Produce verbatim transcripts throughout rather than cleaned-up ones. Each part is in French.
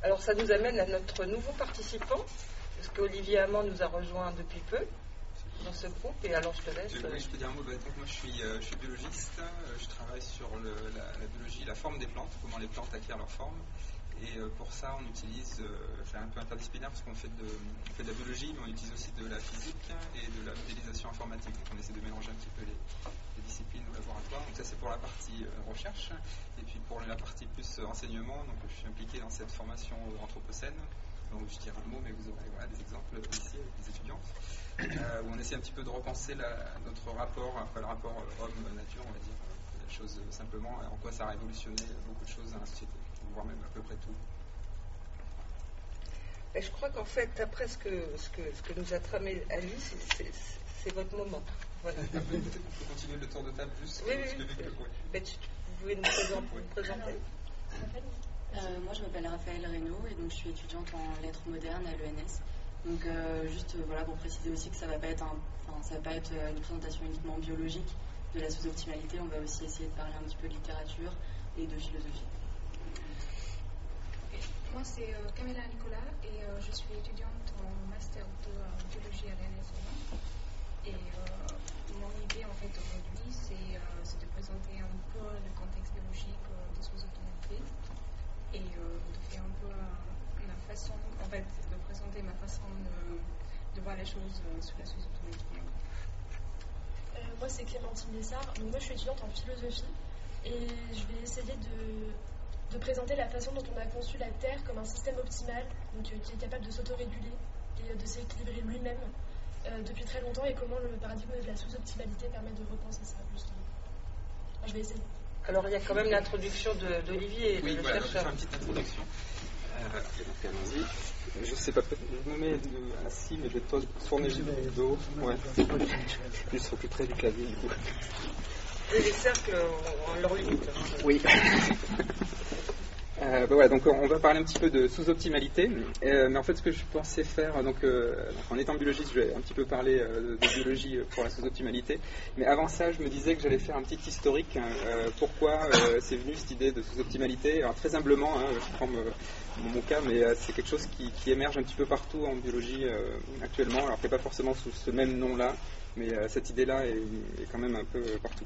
Alors ça nous amène à notre nouveau participant, parce qu'Olivier Amand nous a rejoint depuis peu dans ce groupe, et alors je te laisse. Oui, je peux dire un mot. Bah, donc moi je suis, euh, je suis biologiste, euh, je travaille sur le, la, la biologie, la forme des plantes, comment les plantes acquièrent leur forme. Et euh, pour ça, on utilise, euh, c'est un peu interdisciplinaire parce qu'on fait, de, on fait de la biologie, mais on utilise aussi de la physique et de la modélisation informatique. Donc on essaie de mélanger un petit peu les, les disciplines au laboratoire. Donc ça, c'est pour la partie euh, recherche. Et puis pour la partie plus euh, enseignement, donc je suis impliqué dans cette formation euh, anthropocène. Donc je dirai un mot, mais vous aurez voilà, des exemples ici avec des étudiants. Euh, où on essaie un petit peu de repenser la, notre rapport, enfin, le rapport homme-nature, on va dire, euh, la chose euh, simplement, en quoi ça a révolutionné beaucoup de choses dans la société, voire même à peu près tout. Et je crois qu'en fait, après ce que, ce que, ce que nous a tramé Alice, c'est, c'est votre moment. Voilà. On peut continuer le tour de table juste. Oui, oui, oui. Mais tu, vous pouvez nous présenter, vous présenter. Euh, moi, je m'appelle Raphaël Reynaud et donc je suis étudiante en lettres modernes à l'E N S. Donc euh, juste euh, voilà, pour préciser aussi que ça va pas être un, enfin, ça va pas être une présentation uniquement biologique de la sous-optimalité, on va aussi essayer de parler un petit peu de littérature et de philosophie. Moi c'est euh, Camilla Nicolas et euh, je suis étudiante en master de euh, biologie à l'E N S. Et euh, mon idée en fait aujourd'hui c'est, euh, c'est de présenter un peu le contexte biologique euh, des sous-optimalités et euh, de faire un peu euh, la façon, en fait, de présenter ma façon de, de voir les choses euh, sous la sous-optimalité. Euh, moi, c'est Clémentine Lessard. Donc, moi, je suis étudiante en philosophie et je vais essayer de, de présenter la façon dont on a conçu la Terre comme un système optimal, donc, euh, qui est capable de s'autoréguler et de s'équilibrer lui-même euh, depuis très longtemps et comment le paradigme de la sous-optimalité permet de repenser ça, justement. Enfin, je vais essayer. Alors, il y a quand même l'introduction de, d'Olivier, oui, le voilà, chercheur. Je vais faire une petite introduction. Euh, Je sais pas, je me mets assis, mais je vais tourner le dos. Ouais. Je serai plus près du clavier, du coup. Et les cercles ont leur limite. Oui. Euh, bah voilà, donc on va parler un petit peu de sous-optimalité, euh, mais en fait ce que je pensais faire, donc, euh, donc en étant biologiste, je vais un petit peu parler euh, de biologie pour la sous-optimalité, mais avant ça je me disais que j'allais faire un petit historique, hein, euh, pourquoi euh, c'est venu cette idée de sous-optimalité. Alors très humblement, hein, je prends me, mon cas, mais euh, c'est quelque chose qui, qui émerge un petit peu partout en biologie euh, actuellement, alors qui n'est pas forcément sous ce même nom-là, mais euh, cette idée-là est, est quand même un peu partout.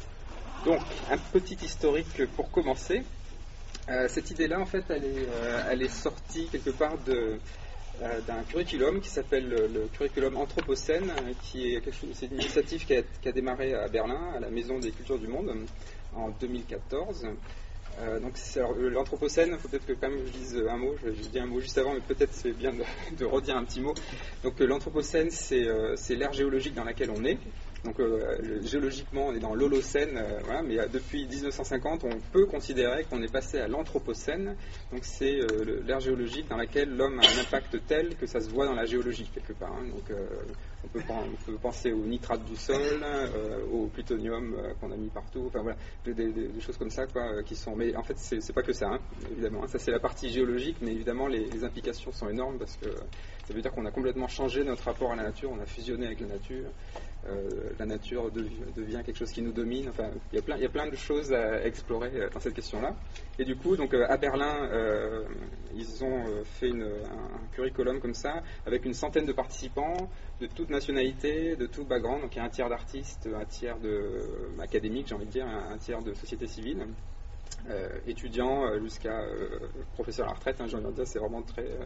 Donc un petit historique pour commencer. Euh, cette idée-là, en fait, elle est, euh, elle est sortie quelque part de, euh, d'un curriculum qui s'appelle le, le curriculum Anthropocène, qui est quelque chose, c'est une initiative qui a, qui a démarré à Berlin, à la Maison des Cultures du Monde, en deux mille quatorze. Euh, donc c'est, alors, l'Anthropocène, il faut peut-être que quand même je dise un mot, je, je dis un mot juste avant, mais peut-être c'est bien de, de redire un petit mot. Donc euh, l'Anthropocène, c'est, euh, c'est l'ère géologique dans laquelle on est. Donc euh, géologiquement, on est dans l'Holocène, euh, voilà, mais euh, depuis dix-neuf cent cinquante, on peut considérer qu'on est passé à l'Anthropocène. Donc c'est euh, l'ère géologique dans laquelle l'homme a un impact tel que ça se voit dans la géologie quelque part. Hein. Donc euh, on, peut, on peut penser aux nitrates du sol, euh, au plutonium euh, qu'on a mis partout. Enfin voilà, des, des, des choses comme ça, quoi, qui sont. Mais en fait, c'est, c'est pas que ça, hein, évidemment. Hein. Ça c'est la partie géologique, mais évidemment les, les implications sont énormes parce que ça veut dire qu'on a complètement changé notre rapport à la nature. On a fusionné avec la nature. Euh, la nature devient, devient quelque chose qui nous domine. Enfin, il y a plein, il y a plein de choses à explorer euh, dans cette question-là. Et du coup, donc euh, à Berlin, euh, ils ont euh, fait une, un, un curriculum comme ça, avec une centaine de participants de toute nationalité, de tout background. Donc il y a un tiers d'artistes, un tiers de euh, académiques, j'ai envie de dire, un, un tiers de société civile. Euh, étudiants euh, jusqu'à euh, professeurs à la retraite. Hein, j'ai envie de dire, c'est vraiment très euh,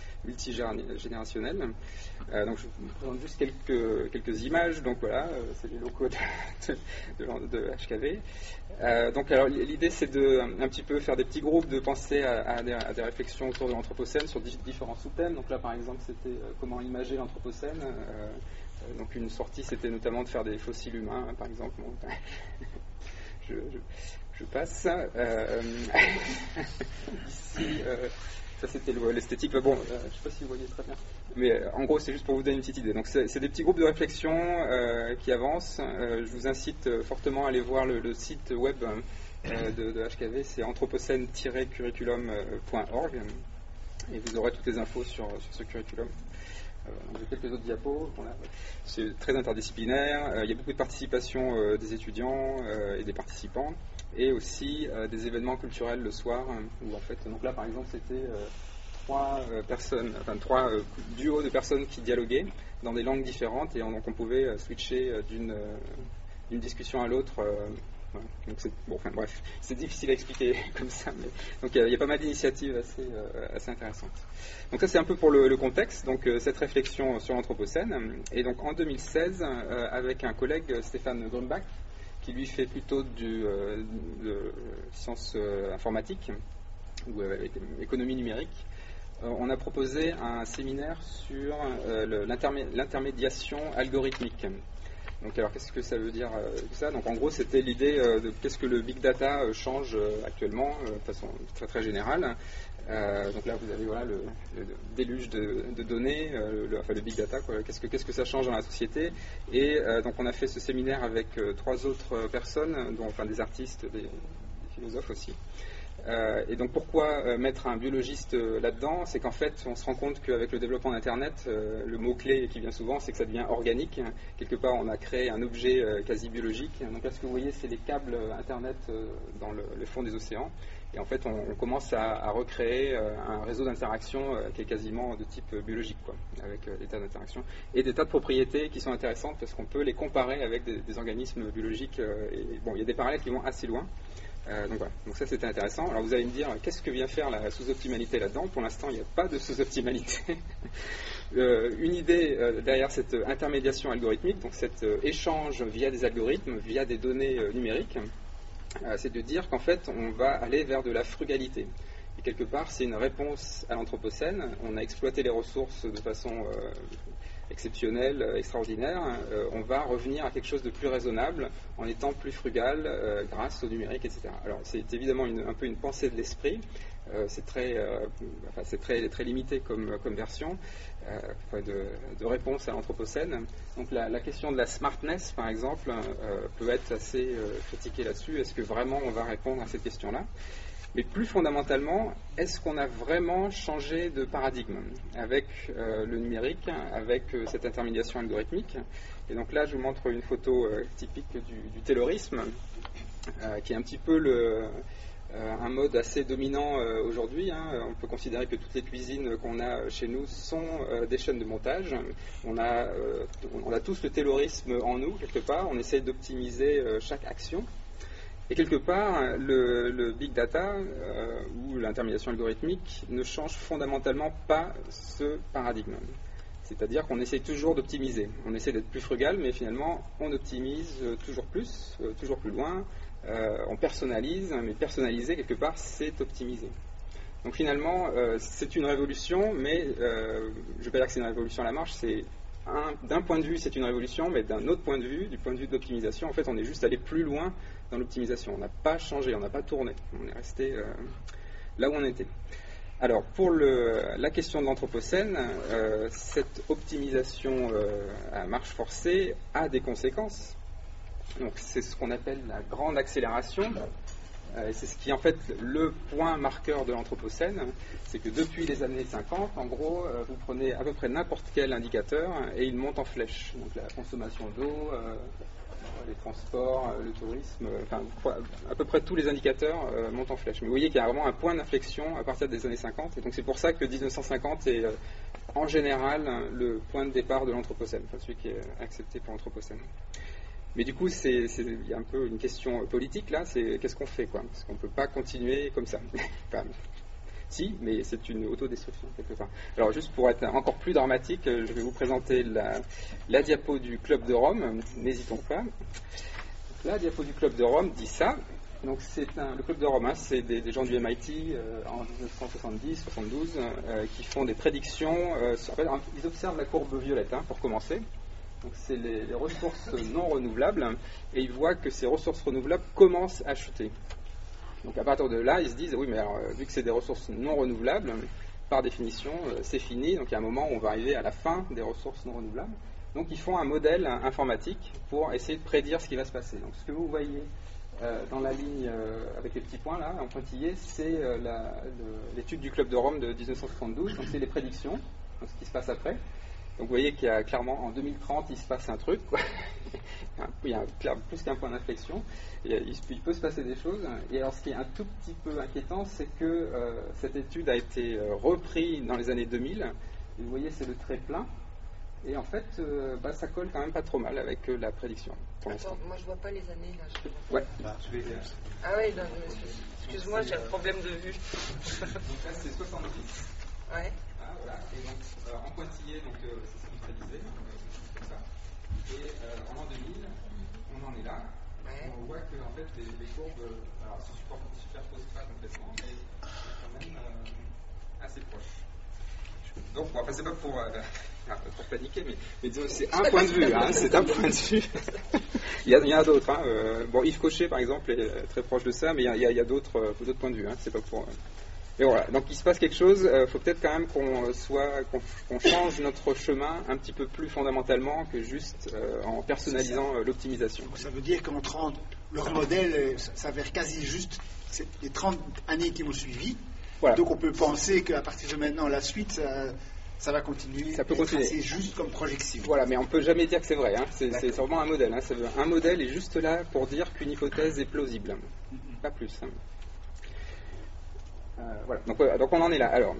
multigénérationnel. Euh, donc je vous présente juste quelques, quelques images. Donc voilà, euh, c'est les locaux de, de, de, de H K V. Euh, donc alors l'idée c'est de un petit peu faire des petits groupes, de penser à, à, des, à des réflexions autour de l'Anthropocène sur di- différents sous-thèmes. Donc là par exemple c'était euh, comment imager l'Anthropocène. Euh, euh, donc une sortie c'était notamment de faire des fossiles humains, hein, par exemple. Bon, je, je, je passe. Euh, ici, euh, ça c'était l'esthétique. Bon, euh, je ne sais pas si vous voyez très bien. Mais euh, en gros, c'est juste pour vous donner une petite idée. Donc, c'est, c'est des petits groupes de réflexion euh, qui avancent. Euh, je vous incite euh, fortement à aller voir le, le site web euh, de, de H K V. C'est anthropocène tiret curriculum point org. Et vous aurez toutes les infos sur, sur ce curriculum. Euh, j'ai quelques autres diapos. Bon, là, c'est très interdisciplinaire. Euh, il y a beaucoup de participation euh, des étudiants euh, et des participants. Et aussi euh, des événements culturels le soir, hein, où en fait, donc là par exemple c'était euh, trois euh, personnes, enfin trois euh, duos de personnes qui dialoguaient dans des langues différentes, et on, donc on pouvait euh, switcher euh, d'une euh, d'une discussion à l'autre. Euh, voilà. Donc c'est bon, enfin bref, c'est difficile à expliquer comme ça, mais donc il y, y a pas mal d'initiatives assez euh, assez intéressantes. Donc ça c'est un peu pour le, le contexte. Donc euh, cette réflexion sur l'anthropocène, et donc en deux mille seize, euh, avec un collègue Stéphane Grumbach, qui lui fait plutôt du, euh, de sciences euh, informatiques ou euh, économie numérique, euh, on a proposé un séminaire sur euh, le, l'intermé- l'intermédiation algorithmique. Donc alors qu'est-ce que ça veut dire euh, tout ça? Donc en gros c'était l'idée euh, de qu'est-ce que le big data euh, change euh, actuellement euh, de façon très très générale. Euh, donc là vous avez voilà le, le déluge de, de données, euh, le, enfin le big data, quoi. Qu'est-ce que qu'est-ce que ça change dans la société? Et euh, donc on a fait ce séminaire avec euh, trois autres personnes, dont enfin des artistes, des, des philosophes aussi. Euh, et donc pourquoi euh, mettre un biologiste euh, là-dedans? C'est qu'en fait on se rend compte qu'avec le développement d'Internet, euh, le mot-clé qui vient souvent c'est que ça devient organique. Quelque part on a créé un objet euh, quasi biologique. Donc là ce que vous voyez c'est les câbles Internet euh, dans le, le fond des océans. Et en fait on, on commence à, à recréer euh, un réseau d'interaction euh, qui est quasiment de type biologique, quoi, avec euh, des tas d'interactions et des tas de propriétés qui sont intéressantes parce qu'on peut les comparer avec des, des organismes biologiques. Euh, et, bon, il y a des parallèles qui vont assez loin. Euh, donc voilà, donc ça c'était intéressant. Alors vous allez me dire, qu'est-ce que vient faire la sous-optimalité là-dedans? Pour l'instant, il n'y a pas de sous-optimalité. euh, une idée euh, derrière cette intermédiation algorithmique, donc cet euh, échange via des algorithmes, via des données euh, numériques, euh, c'est de dire qu'en fait, on va aller vers de la frugalité. Et quelque part, c'est une réponse à l'anthropocène. On a exploité les ressources de façon euh, exceptionnelle, extraordinaire. Euh, on va revenir à quelque chose de plus raisonnable en étant plus frugal euh, grâce au numérique, et cetera. Alors, c'est évidemment une, un peu une pensée de l'esprit. Euh, c'est très, euh, enfin, c'est très, très limité comme, comme version euh, de, de réponse à l'anthropocène. Donc, la, la question de la smartness, par exemple, euh, peut être assez euh, critiquée là-dessus. Est-ce que vraiment on va répondre à cette question-là? Mais plus fondamentalement, est-ce qu'on a vraiment changé de paradigme avec euh, le numérique, avec euh, cette intermédiation algorithmique? Et donc là, je vous montre une photo euh, typique du, du taylorisme, euh, qui est un petit peu le, euh, un mode assez dominant euh, aujourd'hui. Hein. On peut considérer que toutes les cuisines qu'on a chez nous sont euh, des chaînes de montage. On a, euh, on a tous le taylorisme en nous, quelque part. On essaye d'optimiser euh, chaque action. Et quelque part, le, le big data euh, ou l'intermédiation algorithmique ne change fondamentalement pas ce paradigme. C'est-à-dire qu'on essaie toujours d'optimiser. On essaie d'être plus frugal, mais finalement, on optimise euh, toujours plus, euh, toujours plus loin. Euh, on personnalise, mais personnaliser, quelque part, c'est optimiser. Donc finalement, euh, c'est une révolution, mais euh, je ne vais pas dire que c'est une révolution à la marche, c'est un, d'un point de vue, c'est une révolution, mais d'un autre point de vue, du point de vue de l'optimisation, en fait, on est juste allé plus loin dans l'optimisation. On n'a pas changé, on n'a pas tourné. On est resté euh, là où on était. Alors, pour le, la question de l'anthropocène, euh, cette optimisation euh, à marche forcée a des conséquences. Donc, c'est ce qu'on appelle la grande accélération. Euh, et c'est ce qui est en fait le point marqueur de l'anthropocène. C'est que depuis les années cinquante, en gros, euh, vous prenez à peu près n'importe quel indicateur et il monte en flèche. Donc, la consommation d'eau, euh, les transports, le tourisme, enfin à peu près tous les indicateurs euh, montent en flèche. Mais vous voyez qu'il y a vraiment un point d'inflexion à partir des années cinquante, et donc c'est pour ça que dix-neuf cent cinquante est euh, en général le point de départ de l'anthropocène, enfin celui qui est accepté pour l'anthropocène. Mais du coup, c'est, c'est, il y a un peu une question politique là, c'est qu'est-ce qu'on fait, quoi, parce qu'on ne peut pas continuer comme ça. Enfin, si, mais c'est une autodestruction quelque part. Alors juste pour être encore plus dramatique, je vais vous présenter la, la diapo du Club de Rome, n'hésitons pas. La diapo du Club de Rome dit ça. Donc c'est un, le Club de Rome, hein, c'est des, des gens du M I T euh, en dix-neuf cent soixante-dix soixante-douze euh, qui font des prédictions. Euh, sur, en fait, ils observent la courbe violette, hein, pour commencer. Donc c'est les, les ressources non renouvelables, et ils voient que ces ressources renouvelables commencent à chuter. Donc à partir de là, ils se disent, oui, mais alors, vu que c'est des ressources non renouvelables, par définition, euh, c'est fini. Donc il y a un moment où on va arriver à la fin des ressources non renouvelables. Donc ils font un modèle informatique pour essayer de prédire ce qui va se passer. Donc ce que vous voyez euh, dans la ligne euh, avec les petits points là, en pointillé, c'est euh, la, le, l'étude du Club de Rome de dix-neuf cent soixante-douze. Donc c'est les prédictions, donc ce qui se passe après. Donc vous voyez qu'il y a clairement, en deux mille trente, il se passe un truc, quoi. Il y a un, plus qu'un point d'inflexion, il, il, il peut se passer des choses. Et alors ce qui est un tout petit peu inquiétant, c'est que euh, cette étude a été euh, reprise dans les années deux mille. Et vous voyez, c'est le trait plein. Et en fait, euh, bah, ça colle quand même pas trop mal avec euh, la prédiction. Pour Attends, moi je vois pas les années là. Je... Ouais. Bah, je vais, euh... Ah oui, excuse-moi, j'ai un problème de vue. Donc là, c'est soixante-dix. Ouais. Ah, voilà. Et donc, euh, en pointillé, donc, euh, c'est ce qu'on prédisait, euh, comme ça. Et euh, en l'an deux mille, on en est là. Ouais. On voit que en fait, les, les courbes euh, alors, se superposent pas complètement, mais quand même euh, assez proches. Donc, bon, enfin, c'est pas pour, euh, pour paniquer, mais, mais disons, c'est un point de vue. Hein, c'est un point de vue. il y, a, il y en a d'autres. Hein. Euh, bon, Yves Cochet, par exemple, est très proche de ça, mais il y a, il y a, il y a d'autres, euh, d'autres points de vue. Hein. C'est pas pour. Euh... Et voilà, donc il se passe quelque chose, il euh, faut peut-être quand même qu'on soit, qu'on, qu'on change notre chemin un petit peu plus fondamentalement que juste euh, en personnalisant euh, l'optimisation. Ça veut dire qu'en trente, leur modèle s'avère quasi juste les trente années qui ont suivi. Voilà. Donc on peut penser qu'à partir de maintenant, la suite, ça, ça va continuer. Ça peut continuer. C'est juste comme projection. Voilà, mais on ne peut jamais dire que c'est vrai. Hein. C'est, c'est vraiment un modèle. Hein. Ça veut, un modèle est juste là pour dire qu'une hypothèse est plausible. Mm-hmm. Pas plus. Hein. Euh, voilà, donc, euh, donc on en est là. Alors,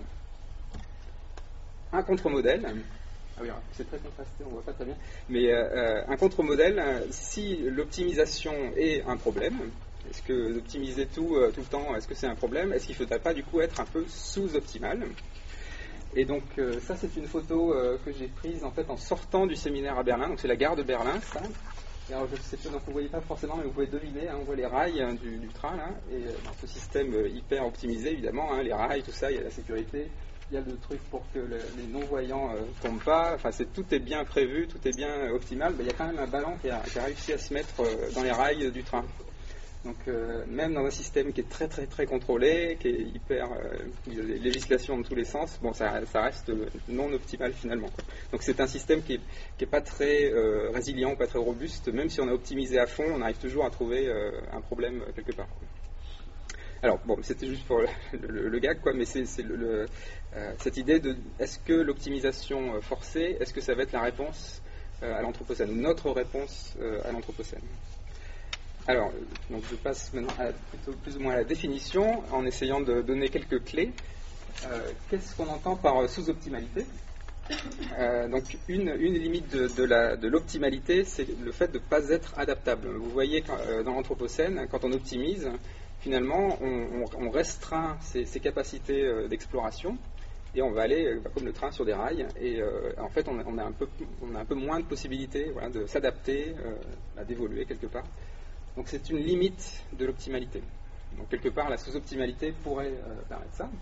un contre-modèle, ah oui, c'est très contrasté, on ne voit pas très bien, mais euh, un contre-modèle, si l'optimisation est un problème, est-ce que d'optimiser tout, euh, tout le temps, est-ce que c'est un problème? Est-ce qu'il ne faudrait pas du coup être un peu sous-optimal? Et donc euh, ça c'est une photo euh, que j'ai prise en fait en sortant du séminaire à Berlin, donc c'est la gare de Berlin, ça. Et alors, je sais pas, donc vous ne voyez pas forcément, mais vous pouvez deviner, hein, on voit les rails hein, du, du train, là, et euh, dans ce système euh, hyper optimisé, évidemment, hein, les rails, tout ça, il y a la sécurité, il y a le truc pour que le, les non-voyants ne euh, tombent pas, enfin, c'est, tout est bien prévu, tout est bien euh, optimal, mais il y a quand même un ballon qui a, qui a réussi à se mettre euh, dans les rails euh, du train. Donc, euh, même dans un système qui est très, très, très contrôlé, qui est hyper, euh, il y a des législations dans tous les sens, bon, ça, ça reste non optimal finalement, quoi. Donc, c'est un système qui est, qui est pas très euh, résilient, pas très robuste. Même si on a optimisé à fond, on arrive toujours à trouver euh, un problème euh, quelque part. Alors, bon, c'était juste pour le, le, le gag, quoi, mais c'est, c'est le, le, euh, cette idée de est-ce que l'optimisation forcée, est-ce que ça va être la réponse euh, à l'anthropocène, ou notre réponse euh, à l'anthropocène? Alors, donc je passe maintenant à, plutôt, plus ou moins à la définition, en essayant de donner quelques clés. Euh, qu'est-ce qu'on entend par sous-optimalité? euh, Donc, une, une limite de, de, la, de l'optimalité, c'est le fait de ne pas être adaptable. Vous voyez, quand, euh, dans l'anthropocène, quand on optimise, finalement, on, on, on restreint ses, ses capacités euh, d'exploration, et on va aller, euh, comme le train, sur des rails, et euh, en fait, on a, on, a un peu, on a un peu moins de possibilités voilà, de s'adapter, euh, d'évoluer quelque part. Donc c'est une limite de l'optimalité. Donc quelque part, la sous-optimalité pourrait euh, permettre ça.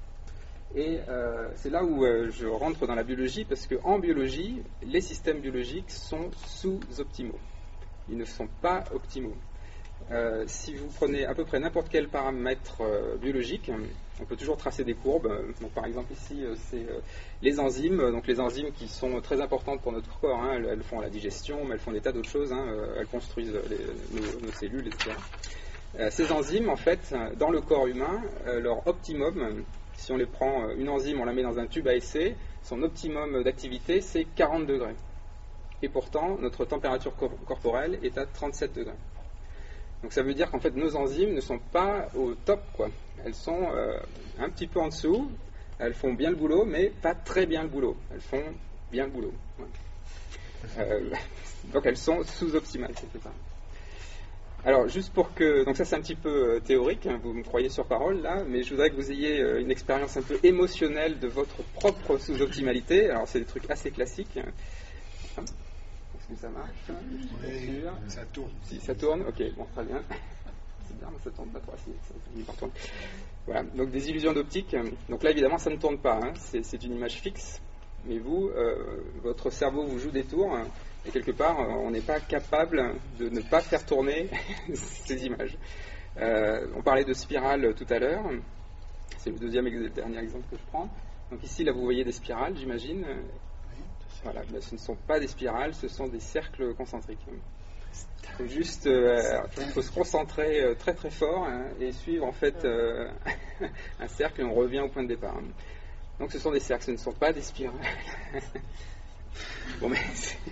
Et euh, c'est là où euh, je rentre dans la biologie, parce qu'en biologie, les systèmes biologiques sont sous-optimaux. Ils ne sont pas optimaux. Euh, si vous prenez à peu près n'importe quel paramètre euh, biologique, on peut toujours tracer des courbes. Donc, par exemple, ici, euh, c'est euh, les enzymes. Donc, les enzymes qui sont très importantes pour notre corps. Hein, elles, elles font la digestion, mais elles font des tas d'autres choses. Hein, euh, elles construisent les, nos, nos cellules, et cetera. Euh, ces enzymes, en fait, dans le corps humain, euh, leur optimum, si on les prend, une enzyme, on la met dans un tube à essai, son optimum d'activité, c'est quarante degrés. Et pourtant, notre température cor- corporelle est à trente-sept degrés. Donc ça veut dire qu'en fait nos enzymes ne sont pas au top, quoi. Elles sont euh, un petit peu en dessous, elles font bien le boulot, mais pas très bien le boulot. Elles font bien le boulot. Ouais. Euh, donc elles sont sous-optimales quelque part. Alors juste pour que, donc ça c'est un petit peu euh, théorique, hein, vous me croyez sur parole là, mais je voudrais que vous ayez euh, une expérience un peu émotionnelle de votre propre sous-optimalité. Alors c'est des trucs assez classiques. Hein. Que ça marche, oui, ça tourne. Si ça tourne, ok, bon, très bien. C'est bien, mais ça tourne pas trop. Si, ça finit par tourner. Voilà, donc des illusions d'optique. Donc là, évidemment, ça ne tourne pas. Hein. C'est, c'est une image fixe. Mais vous, euh, votre cerveau vous joue des tours. Hein, et quelque part, on n'est pas capable de ne pas faire tourner ces images. Euh, on parlait de spirale tout à l'heure. C'est le deuxième et le dernier exemple que je prends. Donc ici, là, vous voyez des spirales, j'imagine. Voilà, ben, ce ne sont pas des spirales, ce sont des cercles concentriques. Il faut juste, euh, il faut se concentrer euh, très très fort hein, et suivre en fait euh, un cercle et on revient au point de départ. Donc ce sont des cercles, ce ne sont pas des spirales. Bon, mais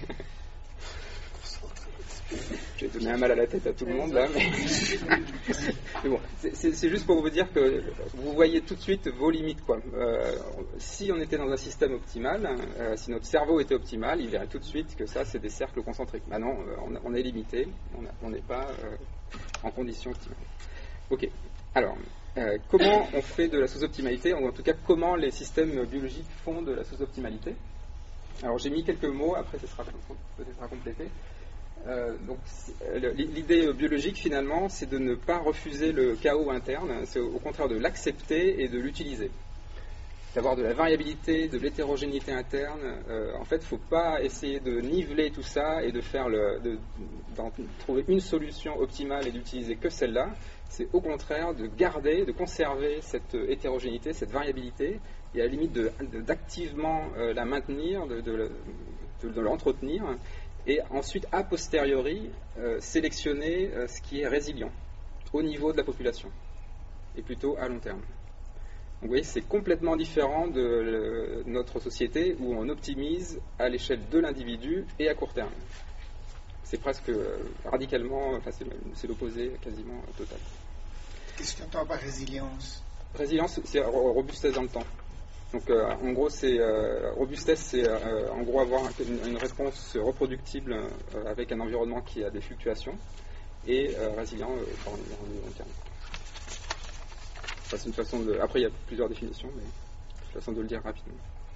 j'ai donné un mal à la tête à tout le monde là, mais, mais bon, c'est juste pour vous dire que vous voyez tout de suite vos limites, quoi. Euh, si on était dans un système optimal, euh, si notre cerveau était optimal, il verrait tout de suite que ça c'est des cercles concentriques. Maintenant, on, on est limité, on n'est pas euh, en condition optimale. Ok. Alors, euh, comment on fait de la sous-optimalité, ou en tout cas comment les systèmes biologiques font de la sous-optimalité? Alors j'ai mis quelques mots, après ce sera peut-être à compléter. Euh, donc l'idée biologique finalement c'est de ne pas refuser le chaos interne, c'est au contraire de l'accepter et de l'utiliser, d'avoir de la variabilité, de l'hétérogénéité interne. Euh, en fait il ne faut pas essayer de niveler tout ça et de faire le, de, d'en trouver une solution optimale et d'utiliser que celle-là. C'est au contraire de garder, de conserver cette hétérogénéité, cette variabilité, et à la limite de, de, d'activement euh, la maintenir, de, de, de, de l'entretenir, et ensuite, a posteriori, euh, sélectionner euh, ce qui est résilient au niveau de la population, et plutôt à long terme. Donc vous voyez, c'est complètement différent de euh, notre société où on optimise à l'échelle de l'individu et à court terme. C'est presque euh, radicalement, enfin c'est, c'est l'opposé quasiment total. Qu'est-ce que tu entends par résilience? Résilience, c'est robustesse dans le temps. Donc euh, en gros, c'est euh, robustesse, c'est euh, en gros avoir une, une réponse reproductible euh, avec un environnement qui a des fluctuations, et euh, résilient euh, dans le long terme. Enfin, c'est une façon de. Après, il y a plusieurs définitions, mais c'est une façon de le dire rapidement.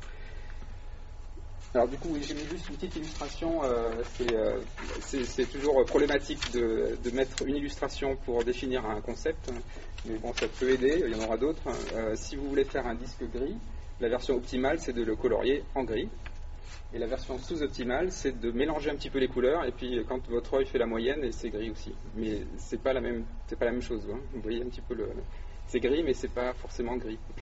Alors du coup, oui, j'ai mis juste une petite illustration. Euh, c'est, euh, c'est, c'est toujours problématique de, de mettre une illustration pour définir un concept, mais bon, ça peut aider. Il y en aura d'autres. Euh, si vous voulez faire un disque gris, la version optimale, c'est de le colorier en gris. Et la version sous-optimale, c'est de mélanger un petit peu les couleurs. Et puis, quand votre œil fait la moyenne, et c'est gris aussi. Mais c'est pas la même, c'est pas la même chose. Hein. Vous voyez un petit peu le. C'est gris, mais c'est pas forcément gris.